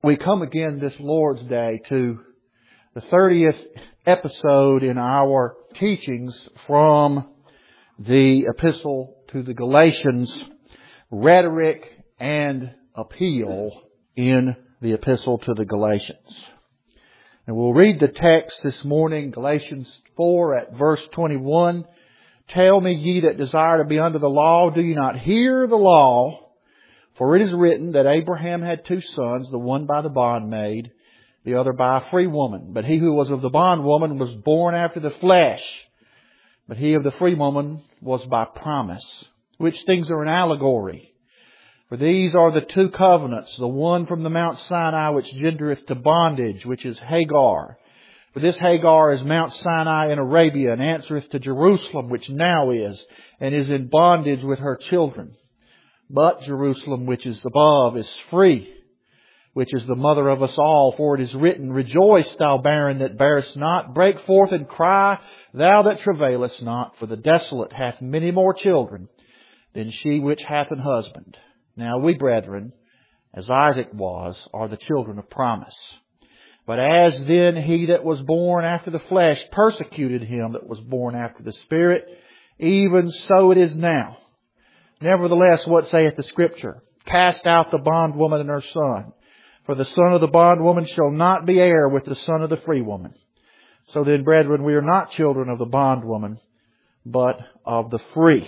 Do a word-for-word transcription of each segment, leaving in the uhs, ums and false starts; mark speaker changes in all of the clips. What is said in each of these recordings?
Speaker 1: We come again this Lord's Day to the thirtieth episode in our teachings from the Epistle to the Galatians, rhetoric and appeal in the Epistle to the Galatians. And we'll read the text this morning, Galatians four at verse twenty-one. Tell me, ye that desire to be under the law, do you not hear the law? For it is written that Abraham had two sons, the one by the bondmaid, the other by a free woman. But he who was of the bondwoman was born after the flesh, but he of the free woman was by promise. Which things are an allegory? For these are the two covenants, the one from the Mount Sinai which gendereth to bondage, which is Hagar. For this Hagar is Mount Sinai in Arabia, and answereth to Jerusalem, which now is, and is in bondage with her children. But Jerusalem, which is above, is free, which is the mother of us all. For it is written, Rejoice, thou barren that bearest not. Break forth and cry, thou that travailest not. For the desolate hath many more children than she which hath an husband. Now we, brethren, as Isaac was, are the children of promise. But as then he that was born after the flesh persecuted him that was born after the Spirit, even so it is now. Nevertheless, what saith the Scripture? Cast out the bondwoman and her son. For the son of the bondwoman shall not be heir with the son of the free woman. So then, brethren, we are not children of the bondwoman, but of the free.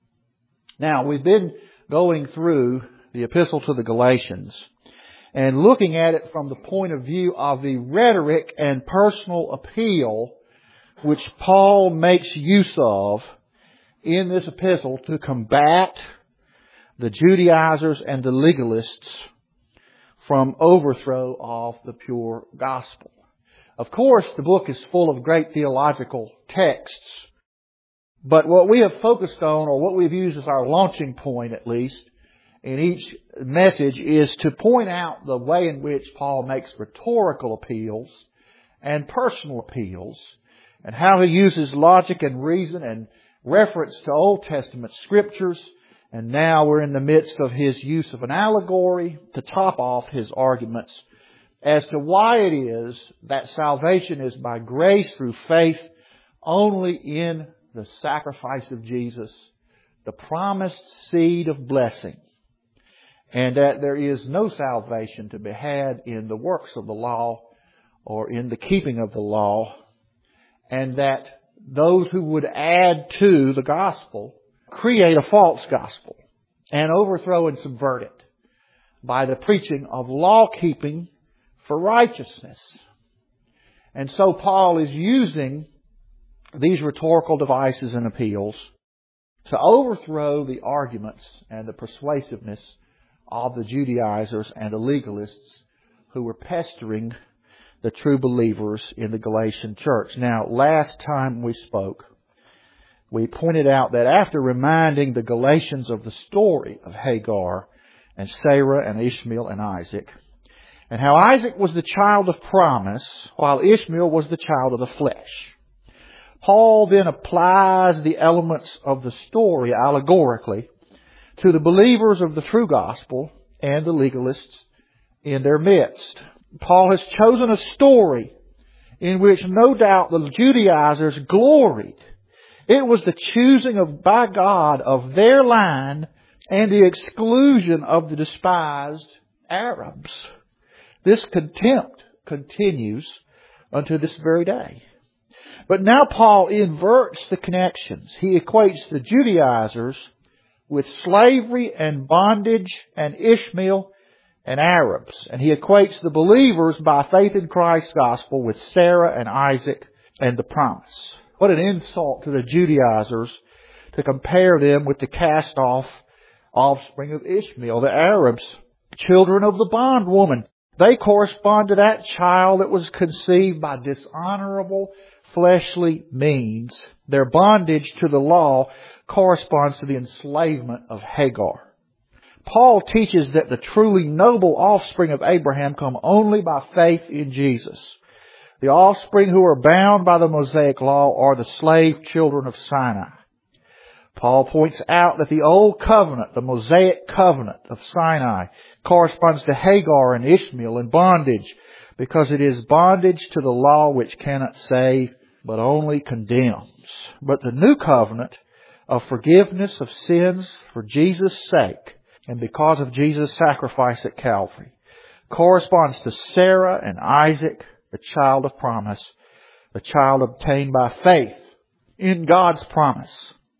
Speaker 1: Now, we've been going through the Epistle to the Galatians and looking at it from the point of view of the rhetoric and personal appeal which Paul makes use of in this epistle to combat the Judaizers and the legalists from overthrow of the pure gospel. Of course, the book is full of great theological texts, but what we have focused on, or what we've used as our launching point at least, in each message is to point out the way in which Paul makes rhetorical appeals and personal appeals, and how he uses logic and reason and reference to Old Testament scriptures. And now we're in the midst of his use of an allegory to top off his arguments as to why it is that salvation is by grace through faith only in the sacrifice of Jesus, the promised seed of blessing, and that there is no salvation to be had in the works of the law or in the keeping of the law, and that those who would add to the gospel create a false gospel and overthrow and subvert it by the preaching of law-keeping for righteousness. And so Paul is using these rhetorical devices and appeals to overthrow the arguments and the persuasiveness of the Judaizers and the legalists who were pestering the true believers in the Galatian church. Now, last time we spoke, we pointed out that after reminding the Galatians of the story of Hagar and Sarah and Ishmael and Isaac, and how Isaac was the child of promise while Ishmael was the child of the flesh, Paul then applies the elements of the story allegorically to the believers of the true gospel and the legalists in their midst. Paul has chosen a story in which no doubt the Judaizers gloried. It was the choosing of by God of their line and the exclusion of the despised Arabs. This contempt continues unto this very day. But now Paul inverts the connections. He equates the Judaizers with slavery and bondage and Ishmael and Arabs. And he equates the believers by faith in Christ's gospel with Sarah and Isaac and the promise. What an insult to the Judaizers to compare them with the cast-off offspring of Ishmael, the Arabs, children of the bondwoman. They correspond to that child that was conceived by dishonorable fleshly means. Their bondage to the law corresponds to the enslavement of Hagar. Paul teaches that the truly noble offspring of Abraham come only by faith in Jesus. The offspring who are bound by the Mosaic law are the slave children of Sinai. Paul points out that the Old Covenant, the Mosaic Covenant of Sinai, corresponds to Hagar and Ishmael in bondage, because it is bondage to the law which cannot save, but only condemns. But the New Covenant of forgiveness of sins for Jesus' sake, and because of Jesus' sacrifice at Calvary, corresponds to Sarah and Isaac, the child of promise, the child obtained by faith in God's promise.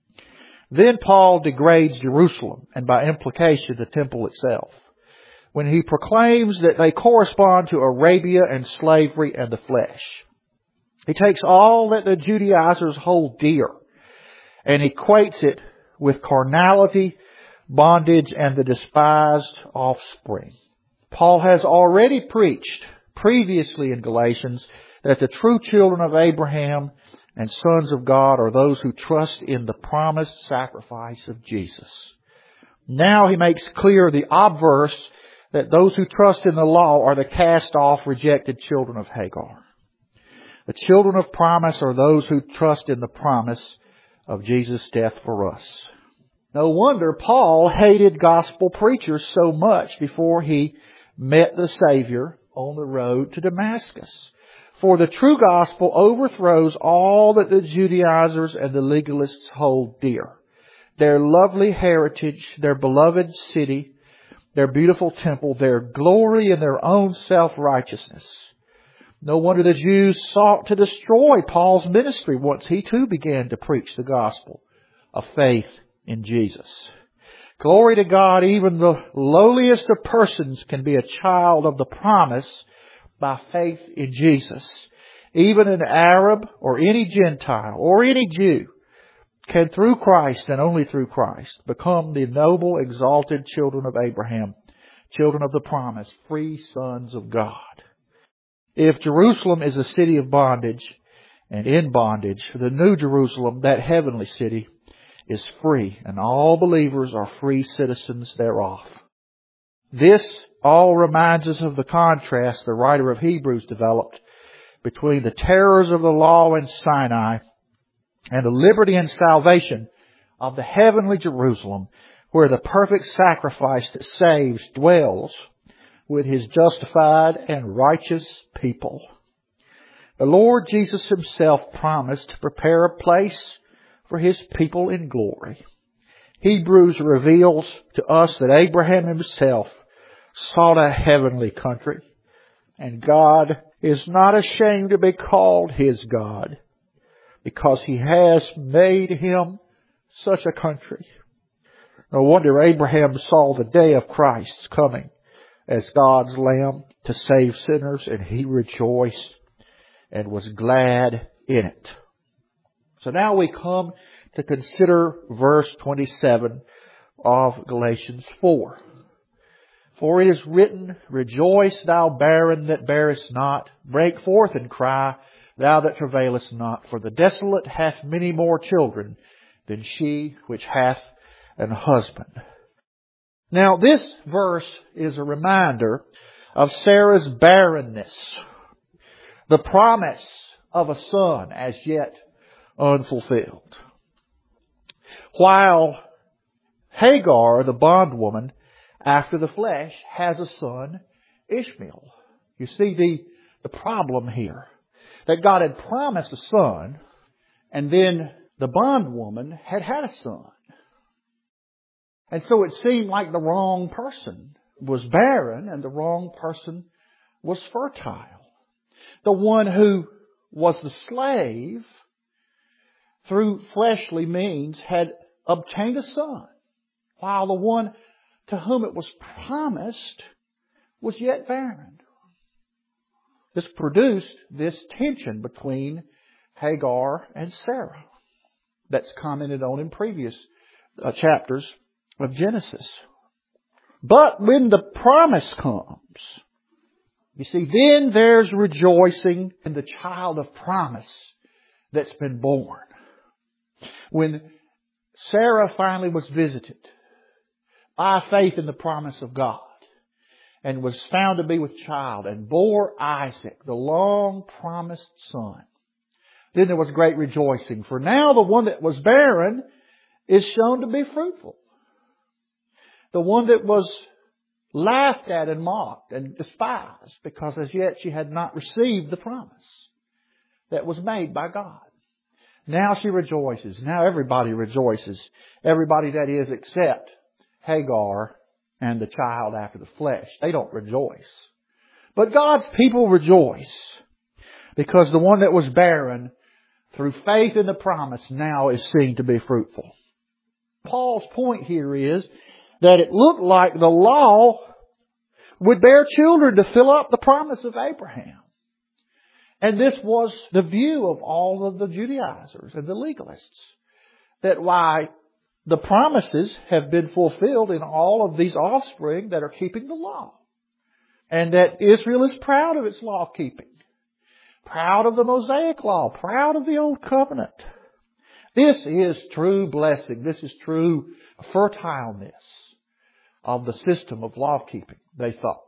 Speaker 1: Then Paul degrades Jerusalem, and by implication the temple itself, when he proclaims that they correspond to Arabia and slavery and the flesh. He takes all that the Judaizers hold dear and equates it with carnality, bondage, and the despised offspring. Paul has already preached previously in Galatians that the true children of Abraham and sons of God are those who trust in the promised sacrifice of Jesus. Now he makes clear the obverse, that those who trust in the law are the cast-off, rejected children of Hagar. The children of promise are those who trust in the promise of Jesus' death for us. No wonder Paul hated gospel preachers so much before he met the Savior on the road to Damascus. For the true gospel overthrows all that the Judaizers and the legalists hold dear. Their lovely heritage, their beloved city, their beautiful temple, their glory in their own self-righteousness. No wonder the Jews sought to destroy Paul's ministry once he too began to preach the gospel of faith in Jesus. Glory to God, even the lowliest of persons can be a child of the promise by faith in Jesus. Even an Arab or any Gentile or any Jew can through Christ and only through Christ become the noble, exalted children of Abraham, children of the promise, free sons of God. If Jerusalem is a city of bondage and in bondage, the New Jerusalem, that heavenly city, is free, and all believers are free citizens thereof. This all reminds us of the contrast the writer of Hebrews developed between the terrors of the law in Sinai and the liberty and salvation of the heavenly Jerusalem, where the perfect sacrifice that saves dwells with His justified and righteous people. The Lord Jesus Himself promised to prepare a place for His people in glory. Hebrews reveals to us that Abraham himself sought a heavenly country, and God is not ashamed to be called His God, because He has made Him such a country. No wonder Abraham saw the day of Christ's coming as God's Lamb to save sinners, and he rejoiced and was glad in it. So now we come to consider verse twenty-seven of Galatians four. For it is written, Rejoice, thou barren that bearest not. Break forth and cry, thou that travailest not. For the desolate hath many more children than she which hath an husband. Now this verse is a reminder of Sarah's barrenness, the promise of a son as yet unfulfilled. While Hagar, the bondwoman, after the flesh, has a son, Ishmael. You see the, the problem here. That God had promised a son, and then the bondwoman had had a son. And so it seemed like the wrong person was barren and the wrong person was fertile. The one who was the slave, through fleshly means, had obtained a son, while the one to whom it was promised was yet barren. This produced this tension between Hagar and Sarah that's commented on in previous uh, chapters of Genesis. But when the promise comes, you see, then there's rejoicing in the child of promise that's been born. When Sarah finally was visited by faith in the promise of God and was found to be with child and bore Isaac, the long promised son, then there was great rejoicing. For now the one that was barren is shown to be fruitful. The one that was laughed at and mocked and despised because as yet she had not received the promise that was made by God. Now she rejoices. Now everybody rejoices. Everybody, that is, except Hagar and the child after the flesh. They don't rejoice. But God's people rejoice because the one that was barren, through faith in the promise, now is seen to be fruitful. Paul's point here is that it looked like the law would bear children to fill up the promise of Abraham. And this was the view of all of the Judaizers and the legalists. That why the promises have been fulfilled in all of these offspring that are keeping the law. And that Israel is proud of its law keeping. Proud of the Mosaic law. Proud of the Old Covenant. This is true blessing. This is true fertileness of the system of law keeping, they thought.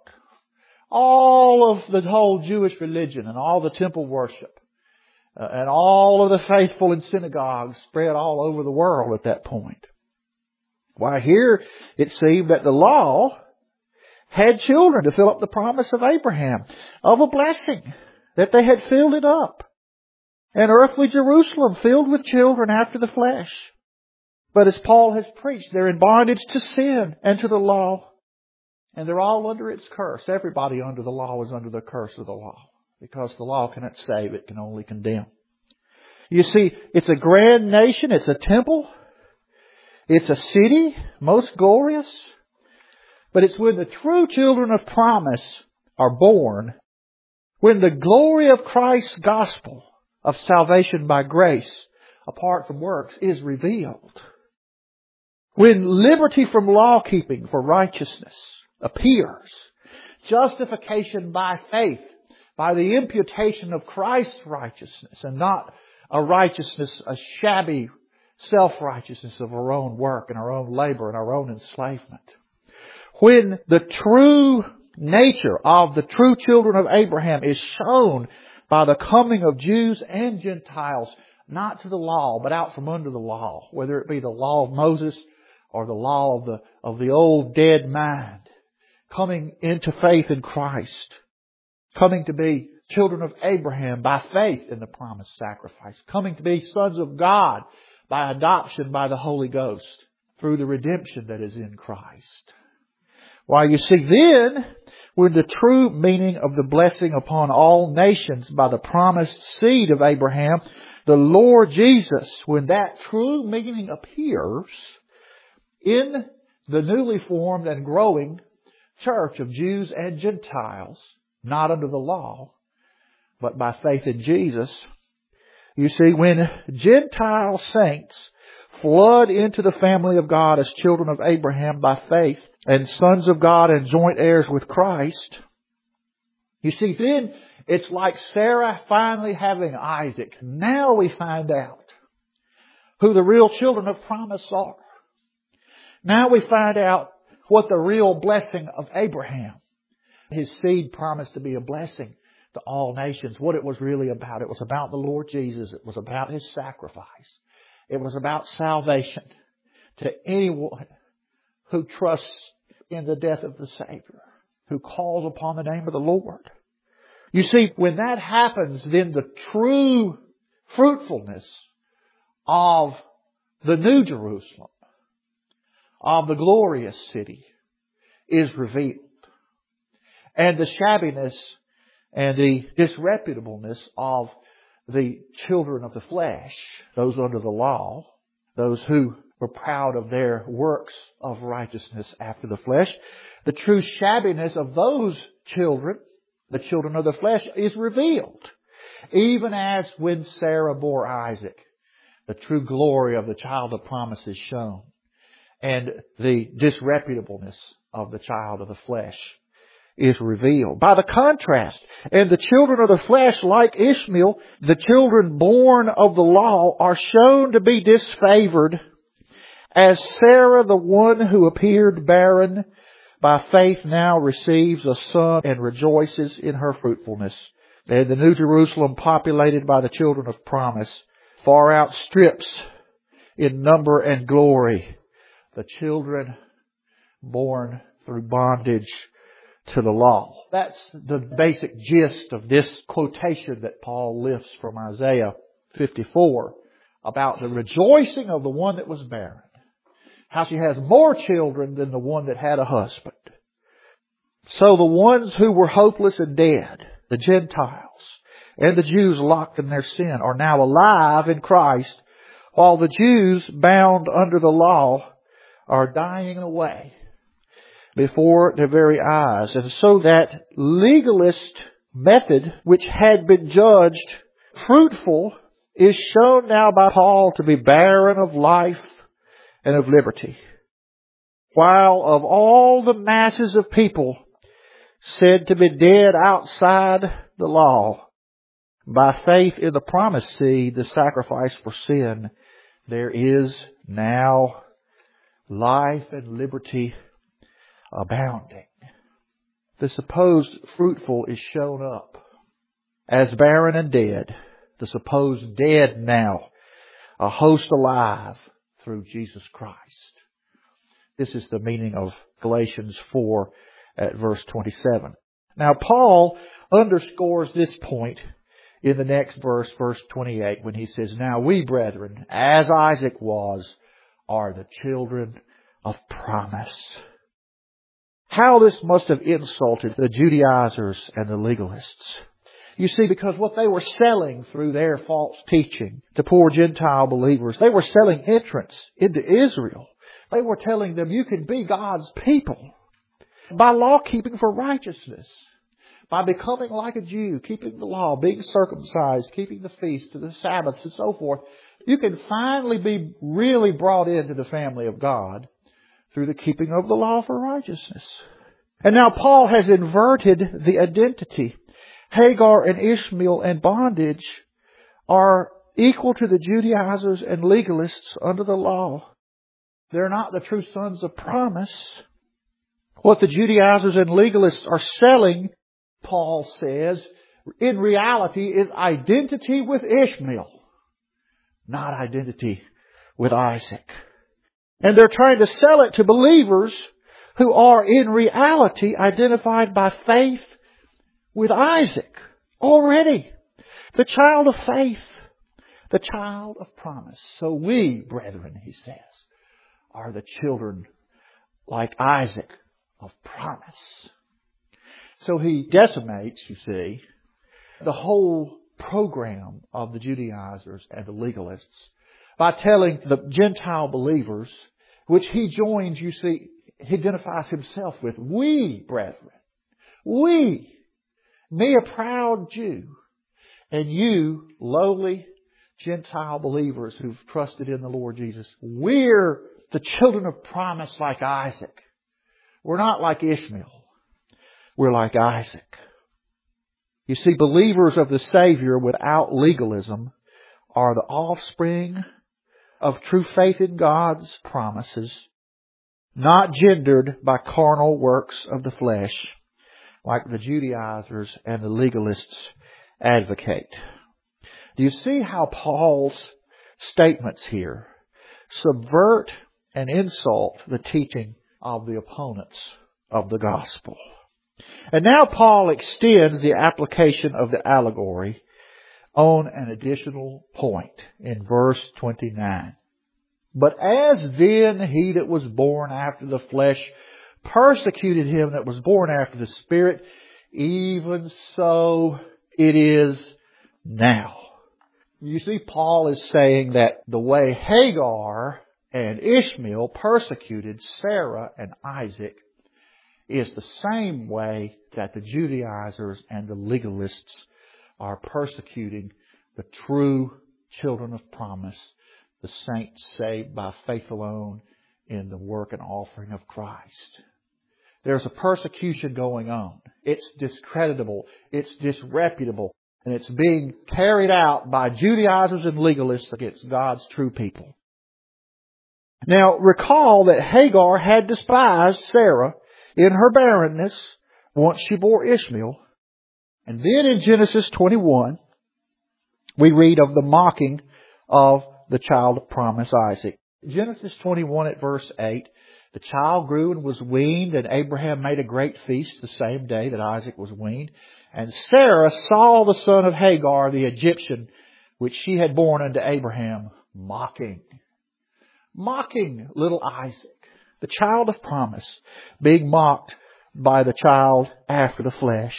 Speaker 1: All of the whole Jewish religion and all the temple worship uh, and all of the faithful in synagogues spread all over the world at that point. Why, here it seemed that the law had children to fill up the promise of Abraham, of a blessing, that they had filled it up. An earthly Jerusalem filled with children after the flesh. But as Paul has preached, they're in bondage to sin and to the law. And they're all under its curse. Everybody under the law is under the curse of the law. Because the law cannot save, it can only condemn. You see, it's a grand nation, it's a temple, it's a city, most glorious. But it's when the true children of promise are born, when the glory of Christ's gospel of salvation by grace, apart from works, is revealed. When liberty from law keeping for righteousness appears, justification by faith, by the imputation of Christ's righteousness, and not a righteousness, a shabby self-righteousness of our own work and our own labor and our own enslavement. When the true nature of the true children of Abraham is shown by the coming of Jews and Gentiles, not to the law, but out from under the law, whether it be the law of Moses or the law of the, of the old dead mind, coming into faith in Christ, coming to be children of Abraham by faith in the promised sacrifice, coming to be sons of God by adoption by the Holy Ghost through the redemption that is in Christ. Why, you see, then, when the true meaning of the blessing upon all nations by the promised seed of Abraham, the Lord Jesus, when that true meaning appears in the newly formed and growing church of Jews and Gentiles, not under the law, but by faith in Jesus, you see, when Gentile saints flood into the family of God as children of Abraham by faith, and sons of God and joint heirs with Christ, you see, then it's like Sarah finally having Isaac. Now we find out who the real children of promise are. Now we find out what the real blessing of Abraham, his seed promised to be a blessing to all nations, what it was really about. It was about the Lord Jesus. It was about His sacrifice. It was about salvation to anyone who trusts in the death of the Savior, who calls upon the name of the Lord. You see, when that happens, then the true fruitfulness of the New Jerusalem, of the glorious city, is revealed. And the shabbiness and the disreputableness of the children of the flesh, those under the law, those who were proud of their works of righteousness after the flesh, the true shabbiness of those children, the children of the flesh, is revealed. Even as when Sarah bore Isaac, the true glory of the child of promise is shown, and the disreputableness of the child of the flesh is revealed. By the contrast, and the children of the flesh, like Ishmael, the children born of the law, are shown to be disfavored, as Sarah, the one who appeared barren, by faith now receives a son and rejoices in her fruitfulness. And the New Jerusalem, populated by the children of promise, far outstrips in number and glory, the children born through bondage to the law. That's the basic gist of this quotation that Paul lifts from Isaiah fifty-four about the rejoicing of the one that was barren. How she has more children than the one that had a husband. So the ones who were hopeless and dead, the Gentiles and the Jews locked in their sin, are now alive in Christ, while the Jews bound under the law are dying away before their very eyes. And so that legalist method, which had been judged fruitful, is shown now by Paul to be barren of life and of liberty. While of all the masses of people said to be dead outside the law, by faith in the promised seed, the sacrifice for sin, there is now life and liberty abounding. The supposed fruitful is shown up as barren and dead. The supposed dead now, a host alive through Jesus Christ. This is the meaning of Galatians four at verse twenty-seven. Now Paul underscores this point in the next verse, verse twenty-eight, when he says, "Now we, brethren, as Isaac was, are the children of promise." How this must have insulted the Judaizers and the legalists. You see, because what they were selling through their false teaching to poor Gentile believers, they were selling entrance into Israel. They were telling them you can be God's people by law keeping for righteousness, by becoming like a Jew, keeping the law, being circumcised, keeping the feasts, the Sabbaths, and so forth. You can finally be really brought into the family of God through the keeping of the law for righteousness. And now Paul has inverted the identity. Hagar and Ishmael and bondage are equal to the Judaizers and legalists under the law. They're not the true sons of promise. What the Judaizers and legalists are selling, Paul says, in reality is identity with Ishmael, not identity with Isaac. And they're trying to sell it to believers who are in reality identified by faith with Isaac already. The child of faith. The child of promise. So we, brethren, he says, are the children like Isaac of promise. So he decimates, you see, the whole program of the Judaizers and the legalists by telling the Gentile believers, which he joins, you see, he identifies himself with, we, brethren, we, me a proud Jew, and you, lowly Gentile believers who've trusted in the Lord Jesus, we're the children of promise like Isaac. We're not like Ishmael. We're like Isaac. You see, believers of the Savior without legalism are the offspring of true faith in God's promises, not gendered by carnal works of the flesh, like the Judaizers and the legalists advocate. Do you see how Paul's statements here subvert and insult the teaching of the opponents of the gospel? And now Paul extends the application of the allegory on an additional point in verse twenty-nine. But as then he that was born after the flesh persecuted him that was born after the Spirit, even so it is now. You see, Paul is saying that the way Hagar and Ishmael persecuted Sarah and Isaac is the same way that the Judaizers and the legalists are persecuting the true children of promise, the saints saved by faith alone in the work and offering of Christ. There's a persecution going on. It's discreditable. It's disreputable. And it's being carried out by Judaizers and legalists against God's true people. Now, recall that Hagar had despised Sarah in her barrenness once she bore Ishmael. And then in Genesis twenty-one, we read of the mocking of the child of promise, Isaac. Genesis twenty-one at verse eight. The child grew and was weaned, and Abraham made a great feast the same day that Isaac was weaned. And Sarah saw the son of Hagar, the Egyptian, which she had borne unto Abraham, mocking. Mocking little Isaac, the child of promise, being mocked by the child after the flesh.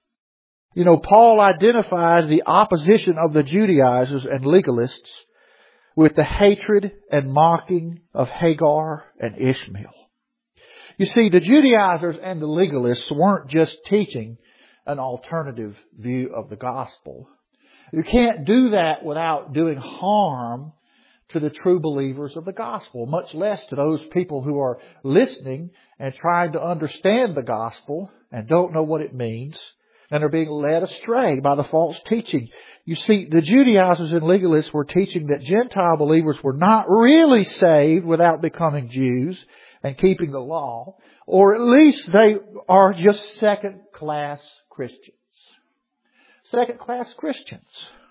Speaker 1: You know, Paul identifies the opposition of the Judaizers and legalists with the hatred and mocking of Hagar and Ishmael. You see, the Judaizers and the legalists weren't just teaching an alternative view of the gospel. You can't do that without doing harm to the true believers of the gospel, much less to those people who are listening and trying to understand the gospel and don't know what it means and are being led astray by the false teaching. You see, the Judaizers and legalists were teaching that Gentile believers were not really saved without becoming Jews and keeping the law, or at least they are just second-class Christians. Second-class Christians.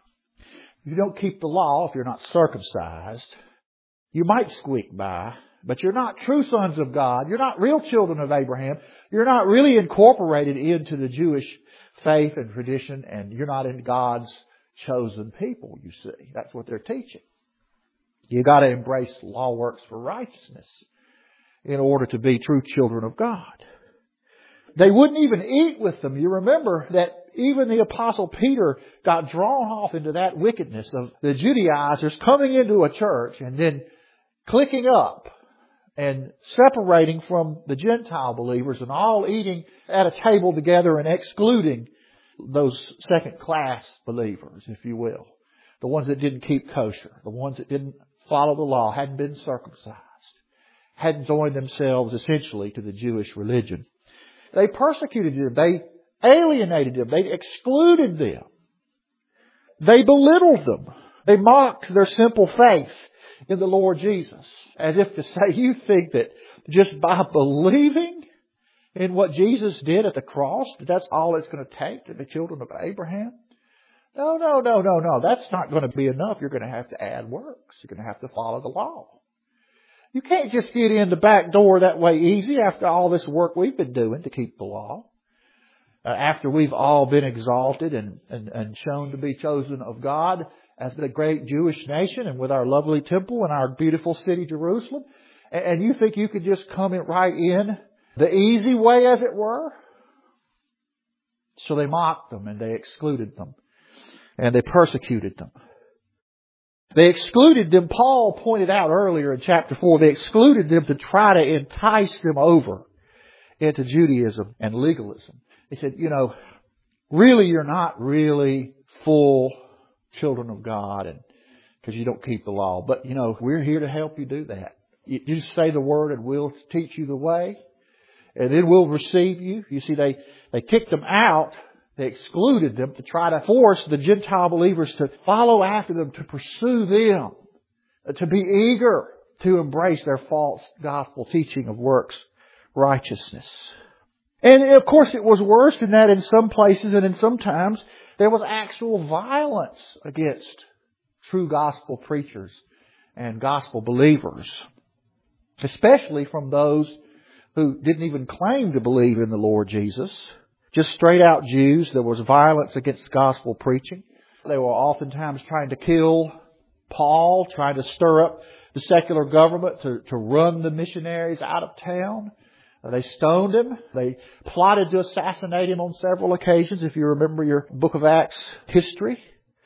Speaker 1: You don't keep the law if you're not circumcised. You might squeak by, but you're not true sons of God. You're not real children of Abraham. You're not really incorporated into the Jewish faith and tradition, and you're not in God's chosen people, you see. That's what they're teaching. You got to embrace law works for righteousness in order to be true children of God. They wouldn't even eat with them. You remember that even the Apostle Peter got drawn off into that wickedness of the Judaizers coming into a church and then clicking up and separating from the Gentile believers and all eating at a table together and excluding those second-class believers, if you will. The ones that didn't keep kosher. The ones that didn't follow the law, hadn't been circumcised, hadn't joined themselves essentially to the Jewish religion. They persecuted them. They alienated them. They excluded them. They belittled them. They mocked their simple faith in the Lord Jesus. As if to say, you think that just by believing in what Jesus did at the cross, that that's all it's going to take to the children of Abraham? No, no, no, no, no. That's not going to be enough. You're going to have to add works. You're going to have to follow the law. You can't just get in the back door that way easy after all this work we've been doing to keep the law. Uh, after we've all been exalted and, and, and shown to be chosen of God as the great Jewish nation and with our lovely temple and our beautiful city, Jerusalem. And, and you think you could just come in right in the easy way, as it were? So they mocked them and they excluded them and they persecuted them. They excluded them, Paul pointed out earlier in chapter four, they excluded them to try to entice them over into Judaism and legalism. He said, you know, really you're not really full children of God and because you don't keep the law. But, you know, we're here to help you do that. You, you just say the word and we'll teach you the way. And then we'll receive you. You see, they, they kicked them out. They excluded them to try to force the Gentile believers to follow after them, to pursue them, to be eager to embrace their false gospel teaching of works righteousness. And of course it was worse than that in some places, and in some times there was actual violence against true gospel preachers and gospel believers, especially from those who didn't even claim to believe in the Lord Jesus. Just straight out Jews. There was violence against gospel preaching. They were oftentimes trying to kill Paul, trying to stir up the secular government to, to run the missionaries out of town. They stoned him. They plotted to assassinate him on several occasions, if you remember your Book of Acts history.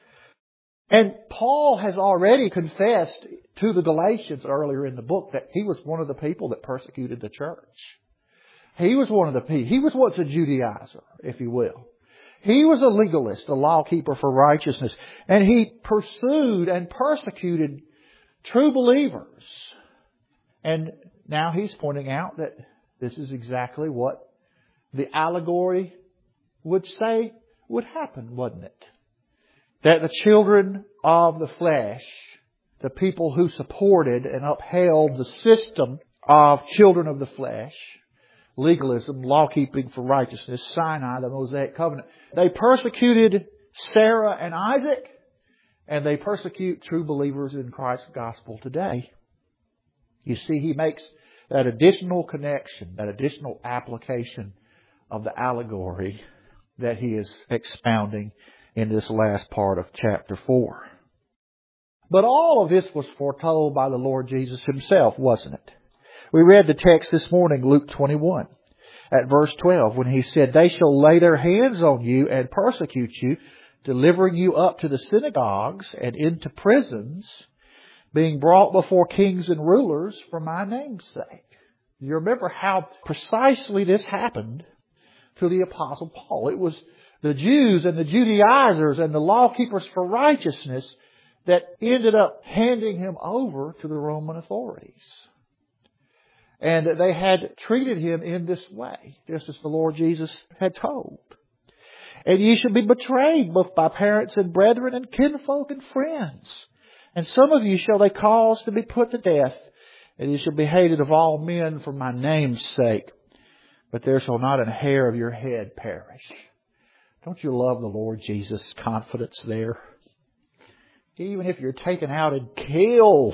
Speaker 1: And Paul has already confessed to the Galatians earlier in the book that he was one of the people that persecuted the church. He was one of the people. He was once a Judaizer, if you will. He was a legalist, a lawkeeper for righteousness. And he pursued and persecuted true believers. And now he's pointing out that this is exactly what the allegory would say would happen, wasn't it? That the children of the flesh, the people who supported and upheld the system of children of the flesh, legalism, law-keeping for righteousness, Sinai, the Mosaic covenant, they persecuted Sarah and Isaac, And they persecute true believers in Christ's gospel today. You see, he makes that additional connection, that additional application of the allegory that he is expounding in this last part of chapter four. But all of this was foretold by the Lord Jesus himself, wasn't it? We read the text this morning, Luke twenty-one, at verse twelve, when he said, "They shall lay their hands on you and persecute you, delivering you up to the synagogues and into prisons, being brought before kings and rulers for my name's sake." You remember how precisely this happened to the Apostle Paul. It was the Jews and the Judaizers and the law keepers for righteousness that ended up handing him over to the Roman authorities. And they had treated him in this way, just as the Lord Jesus had told. "And ye shall be betrayed both by parents and brethren and kinfolk and friends. And some of you shall they cause to be put to death. And ye shall be hated of all men for my name's sake. But there shall not an hair of your head perish." Don't you love the Lord Jesus' confidence there? Even if you're taken out and killed,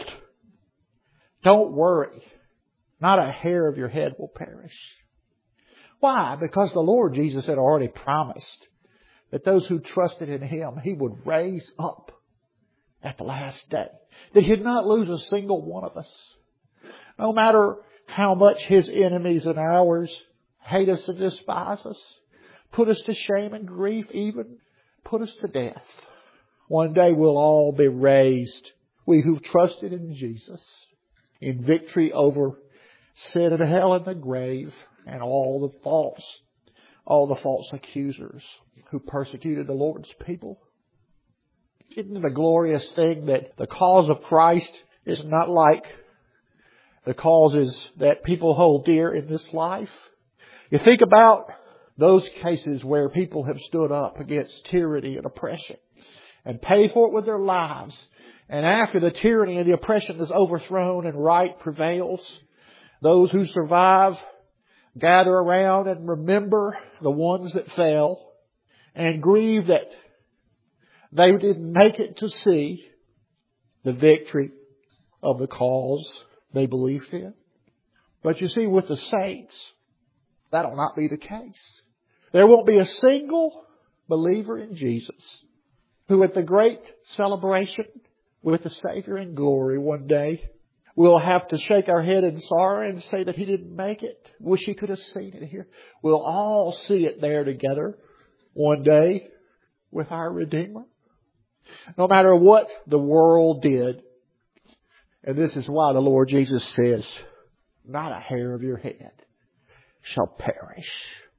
Speaker 1: don't worry. Not a hair of your head will perish. Why? Because the Lord Jesus had already promised that those who trusted in Him, He would raise up at the last day. That He'd not lose a single one of us. No matter how much His enemies and ours hate us and despise us, put us to shame and grief, even put us to death. One day we'll all be raised, we who've trusted in Jesus, in victory over sin and hell and the grave and all the false, all the false accusers who persecuted the Lord's people. Isn't it a glorious thing that the cause of Christ is not like the causes that people hold dear in this life? You think about those cases where people have stood up against tyranny and oppression and paid for it with their lives. And after the tyranny and the oppression is overthrown and right prevails, those who survive gather around and remember the ones that fell and grieve that they didn't make it to see the victory of the cause they believed in. But you see, with the saints, that'll not be the case. There won't be a single believer in Jesus who at the great celebration with the Savior in glory one day will have to shake our head in sorrow and say that He didn't make it. Wish He could have seen it here. We'll all see it there together one day with our Redeemer. No matter what the world did. And this is why the Lord Jesus says, not a hair of your head shall perish.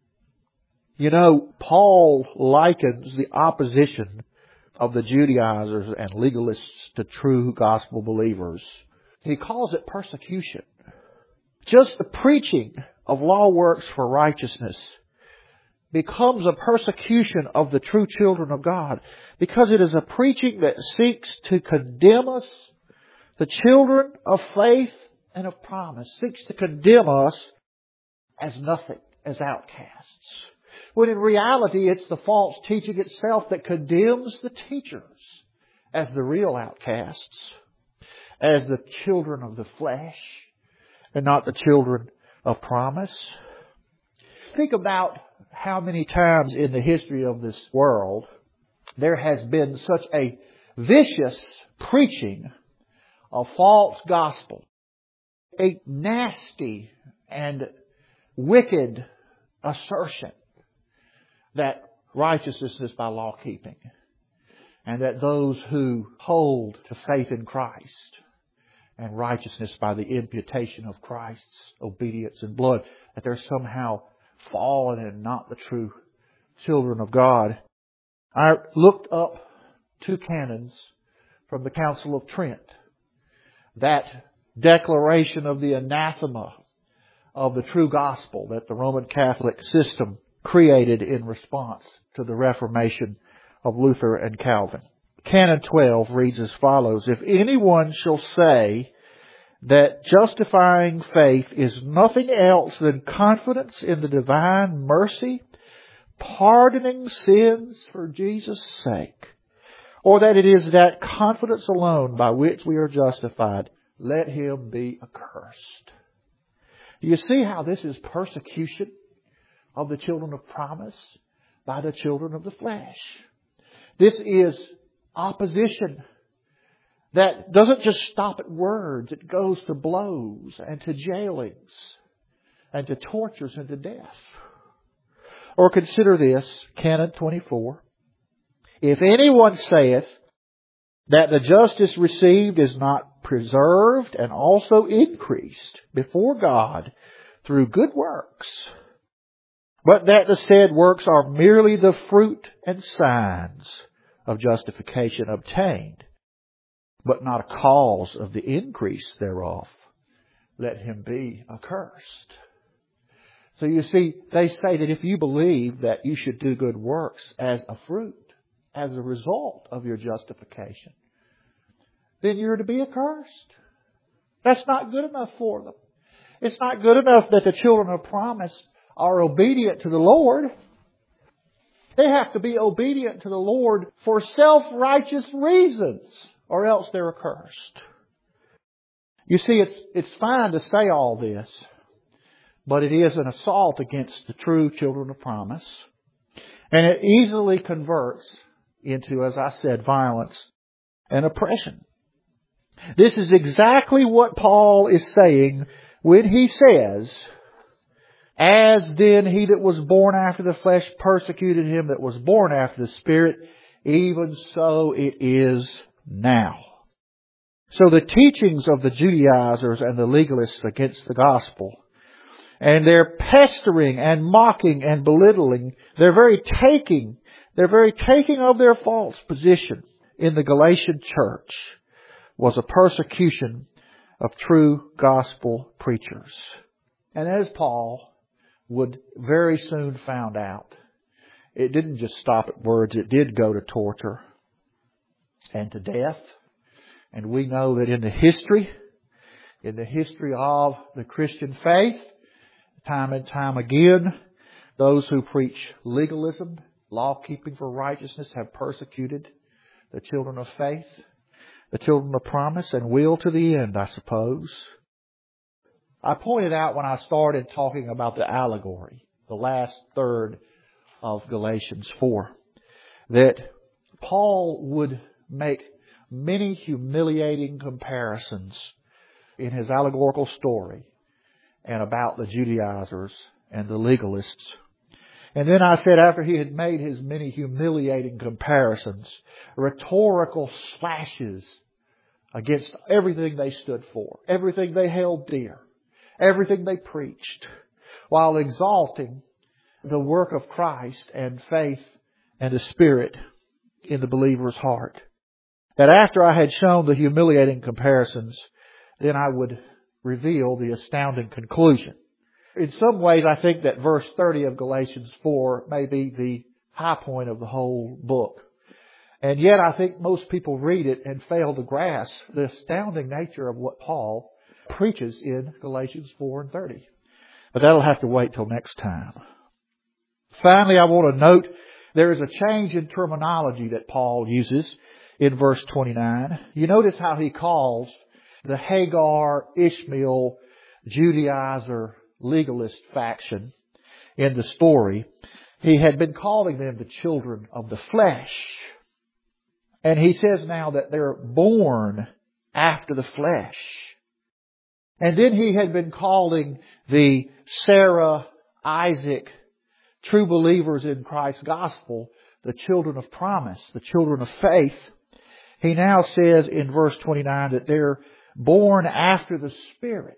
Speaker 1: You know, Paul likens the opposition of the Judaizers and legalists to true gospel believers. He calls it persecution. Just the preaching of law works for righteousness becomes a persecution of the true children of God, because it is a preaching that seeks to condemn us, the children of faith and of promise, seeks to condemn us as nothing, as outcasts. When in reality it's the false teaching itself that condemns the teachers as the real outcasts, as the children of the flesh and not the children of promise. Think about how many times in the history of this world there has been such a vicious preaching of false gospel, a nasty and wicked assertion that righteousness is by law keeping, and that those who hold to faith in Christ and righteousness by the imputation of Christ's obedience and blood, that they're somehow fallen and not the true children of God. I looked up two canons from the Council of Trent. That declaration of the anathema of the true gospel that the Roman Catholic system created in response to the Reformation of Luther and Calvin. Canon twelve reads as follows: "If anyone shall say that justifying faith is nothing else than confidence in the divine mercy, pardoning sins for Jesus' sake, or that it is that confidence alone by which we are justified, let him be accursed. Do you see how this is persecution of the children of promise by the children of the flesh? This is opposition that doesn't just stop at words. It goes to blows and to jailings and to tortures and to death. Or consider this, Canon twenty-four. If anyone saith that the justice received is not preserved and also increased before God through good works, but that the said works are merely the fruit and signs of justification obtained, but not a cause of the increase thereof, let him be accursed. So you see, they say that if you believe that you should do good works as a fruit, as a result of your justification, then you're to be accursed. That's not good enough for them. It's not good enough that the children of promise are obedient to the Lord. They have to be obedient to the Lord for self-righteous reasons, or else they're accursed. You see, it's, it's fine to say all this, but it is an assault against the true children of promise. And it easily converts into, as I said, violence and oppression. This is exactly what Paul is saying when he says, as then he that was born after the flesh persecuted him that was born after the Spirit, even so it is now. So the teachings of the Judaizers and the legalists against the gospel, and their pestering and mocking and belittling, their very taking, their very taking of their false position in the Galatian church was a persecution of true gospel preachers. And as Paul would very soon find out, it didn't just stop at words, it did go to torture and to death. And we know that in the history, in the history of the Christian faith, time and time again, those who preach legalism, law-keeping for righteousness, have persecuted the children of faith, the children of promise, and will to the end, I suppose. I pointed out when I started talking about the allegory, the last third of Galatians four, that Paul would make many humiliating comparisons in his allegorical story and about the Judaizers and the legalists. And then I said, after he had made his many humiliating comparisons, rhetorical slashes against everything they stood for, everything they held dear, everything they preached, while exalting the work of Christ and faith and the Spirit in the believer's heart. That after I had shown the humiliating comparisons, then I would reveal the astounding conclusion. In some ways, I think that verse thirty of Galatians four may be the high point of the whole book. And yet I think most people read it and fail to grasp the astounding nature of what Paul preaches in Galatians four and thirty. But that'll have to wait till next time. Finally, I want to note there is a change in terminology that Paul uses in verse twenty-nine. You notice how he calls the Hagar, Ishmael, Judaizer, legalist faction in the story. He had been calling them the children of the flesh. And he says now that they're born after the flesh. And then he had been calling the Sarah, Isaac, true believers in Christ's gospel, the children of promise, the children of faith. He now says in verse twenty-nine that they're born after the Spirit.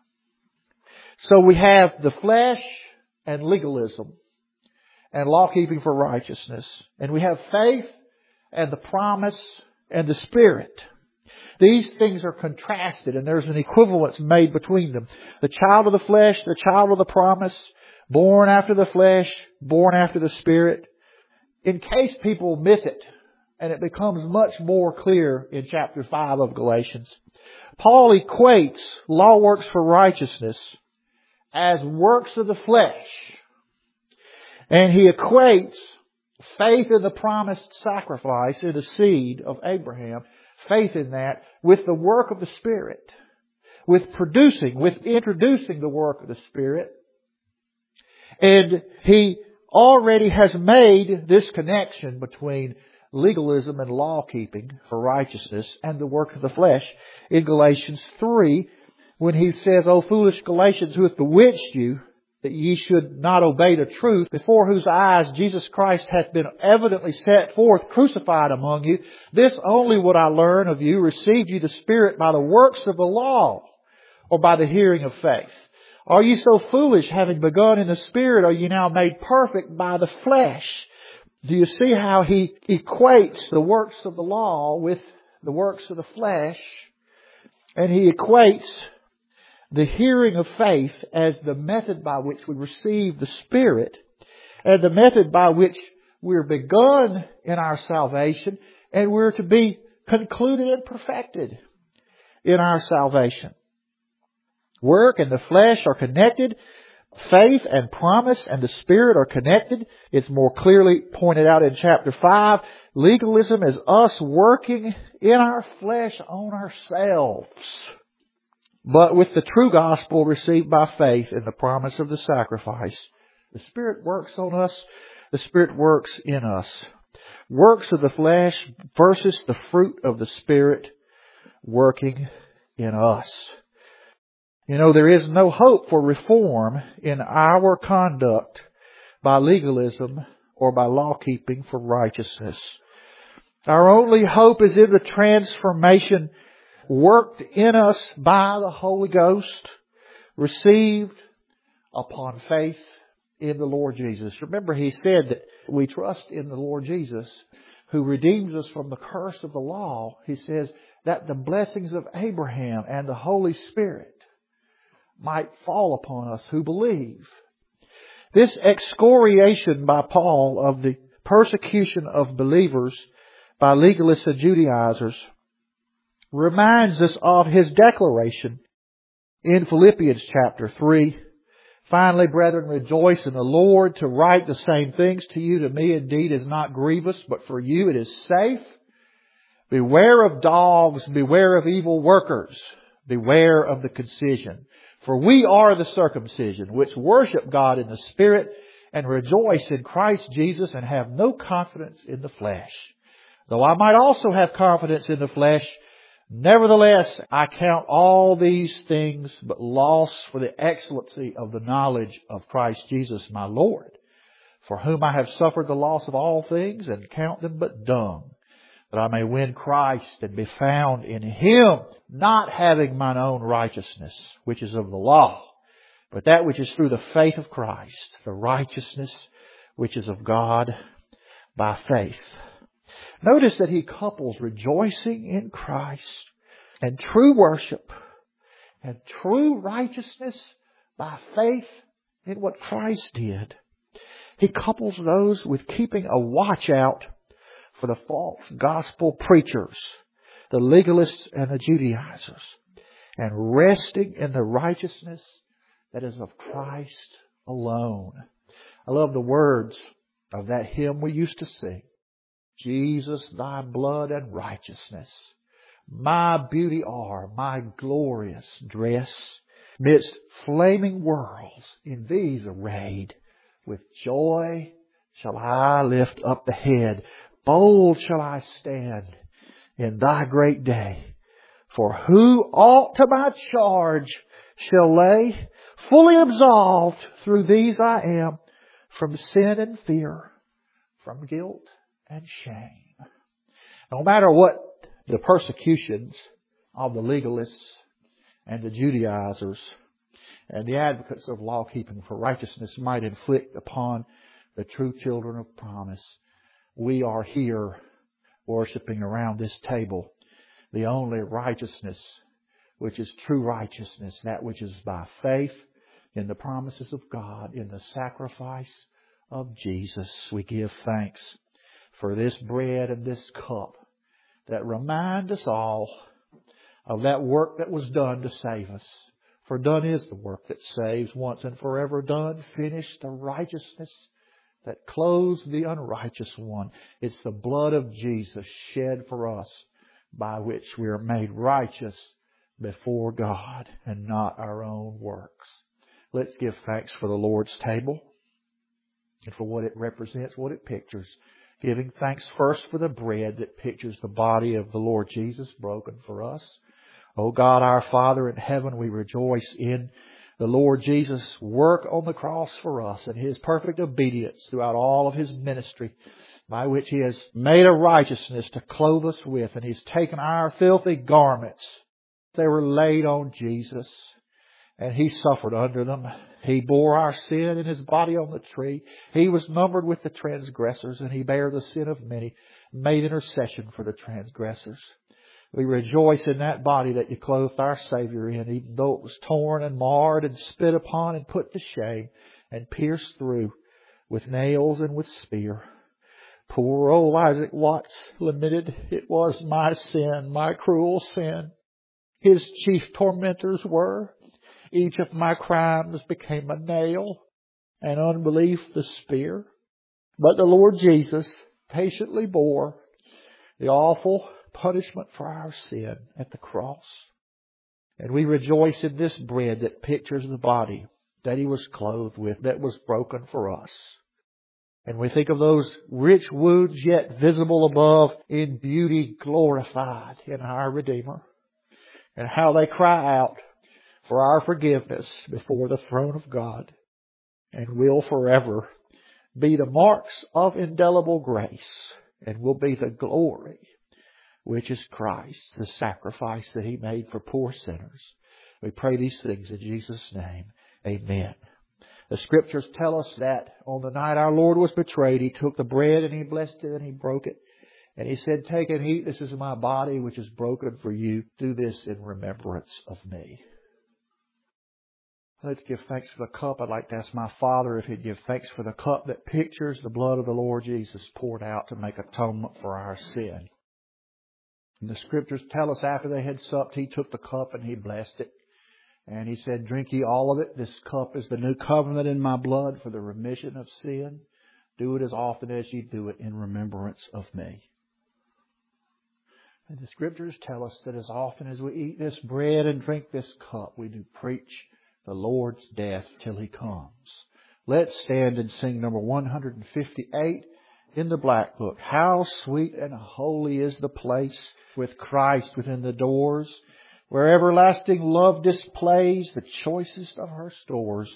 Speaker 1: So we have the flesh and legalism and law-keeping for righteousness. And we have faith and the promise and the Spirit. These things are contrasted and there's an equivalence made between them. The child of the flesh, the child of the promise, born after the flesh, born after the Spirit. In case people miss it, and it becomes much more clear in chapter five of Galatians, Paul equates law works for righteousness as works of the flesh. And he equates faith in the promised sacrifice in the seed of Abraham, faith in that with the work of the Spirit, with producing, with introducing the work of the Spirit. And he already has made this connection between legalism and law-keeping for righteousness and the work of the flesh in Galatians three, when he says, O foolish Galatians, who hath bewitched you, that ye should not obey the truth, before whose eyes Jesus Christ hath been evidently set forth, crucified among you. This only would I learn of you, received you the Spirit by the works of the law, or by the hearing of faith? Are you so foolish, having begun in the Spirit, are you now made perfect by the flesh? Do you see how he equates the works of the law with the works of the flesh? And he equates the hearing of faith as the method by which we receive the Spirit, and the method by which we're begun in our salvation, and we're to be concluded and perfected in our salvation. Work and the flesh are connected. Faith and promise and the Spirit are connected. It's more clearly pointed out in chapter five. Legalism is us working in our flesh on ourselves. But with the true gospel received by faith in the promise of the sacrifice, the Spirit works on us. The Spirit works in us. Works of the flesh versus the fruit of the Spirit working in us. You know, there is no hope for reform in our conduct by legalism or by law-keeping for righteousness. Our only hope is in the transformation worked in us by the Holy Ghost, received upon faith in the Lord Jesus. Remember, He said that we trust in the Lord Jesus, who redeems us from the curse of the law. He says that the blessings of Abraham and the Holy Spirit might fall upon us who believe. This excoriation by Paul of the persecution of believers by legalists and Judaizers reminds us of his declaration in Philippians chapter three. Finally, brethren, rejoice in the Lord. To write the same things to you, to me indeed is not grievous, but for you it is safe. Beware of dogs, beware of evil workers, beware of the concision. For we are the circumcision, which worship God in the Spirit, and rejoice in Christ Jesus, and have no confidence in the flesh. Though I might also have confidence in the flesh, nevertheless I count all these things but loss for the excellency of the knowledge of Christ Jesus my Lord, for whom I have suffered the loss of all things, and count them but dung, that I may win Christ and be found in Him, not having mine own righteousness, which is of the law, but that which is through the faith of Christ, the righteousness which is of God by faith. Notice that he couples rejoicing in Christ and true worship and true righteousness by faith in what Christ did. He couples those with keeping a watch out for the false gospel preachers, the legalists and the Judaizers, and resting in the righteousness that is of Christ alone. I love the words of that hymn we used to sing. Jesus, thy blood and righteousness, my beauty are, my glorious dress, midst flaming worlds in these arrayed. With joy shall I lift up the head, bold shall I stand in thy great day. For who aught to my charge shall lay, fully absolved through these I am, from sin and fear, from guilt and shame. No matter what the persecutions of the legalists and the Judaizers and the advocates of law-keeping for righteousness might inflict upon the true children of promise, we are here worshiping around this table the only righteousness which is true righteousness, that which is by faith in the promises of God, in the sacrifice of Jesus. We give thanks for this bread and this cup that remind us all of that work that was done to save us. For done is the work that saves, once and forever done, finished, the righteousness that clothes the unrighteous one. It's the blood of Jesus shed for us, by which we are made righteous before God, and not our own works. Let's give thanks for the Lord's table and for what it represents, what it pictures. Giving thanks first for the bread that pictures the body of the Lord Jesus broken for us. O God, our Father in heaven, we rejoice in the Lord Jesus' work on the cross for us and His perfect obedience throughout all of His ministry, by which He has made a righteousness to clothe us with, and He's taken our filthy garments. They were laid on Jesus, and He suffered under them. He bore our sin in His body on the tree. He was numbered with the transgressors, and He bare the sin of many, made intercession for the transgressors. We rejoice in that body that You clothed our Savior in, even though it was torn and marred and spit upon and put to shame and pierced through with nails and with spear. Poor old Isaac Watts lamented, "It was my sin, my cruel sin. His chief tormentors were. Each of my crimes became a nail, and unbelief the spear. But the Lord Jesus patiently bore the awful punishment for our sin at the cross. And we rejoice in this bread that pictures the body that He was clothed with, that was broken for us. And we think of those rich wounds yet visible above, in beauty glorified in our Redeemer, and how they cry out for our forgiveness before the throne of God, and will forever be the marks of indelible grace, and will be the glory which is Christ, the sacrifice that He made for poor sinners. We pray these things in Jesus' name. Amen. The Scriptures tell us that on the night our Lord was betrayed, He took the bread and He blessed it and He broke it. And He said, "Take and eat. This is my body which is broken for you. Do this in remembrance of me." Let's give thanks for the cup. I'd like to ask my Father if He'd give thanks for the cup that pictures the blood of the Lord Jesus poured out to make atonement for our sin. And the Scriptures tell us after they had supped, He took the cup and He blessed it. And He said, "Drink ye all of it. This cup is the new covenant in my blood for the remission of sin. Do it as often as ye do it in remembrance of me." And the Scriptures tell us that as often as we eat this bread and drink this cup, we do preach the Lord's death till He comes. Let's stand and sing number one hundred fifty-eight in the Black Book. How sweet and holy is the place, with Christ within the doors, where everlasting love displays the choicest of her stores.